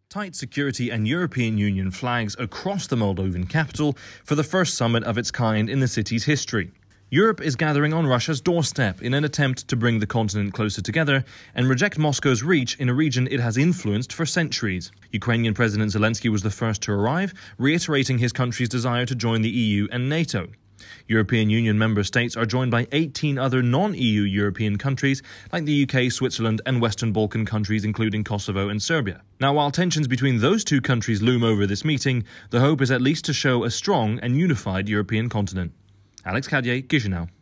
Tight security and European Union flags across the Moldovan capital for the first summit of its kind in the city's history. Europe is gathering on Russia's doorstep in an attempt to bring the continent closer together and reject Moscow's reach in a region it has influenced for centuries. Ukrainian President Zelensky was the first to arrive, reiterating his country's desire to join the EU and NATO. European Union member states are joined by 18 other non-EU European countries like the UK, Switzerland and Western Balkan countries including Kosovo and Serbia. Now, while tensions between those two countries loom over this meeting, the hope is at least to show a strong and unified European continent. Alex Cadier, Chisinau.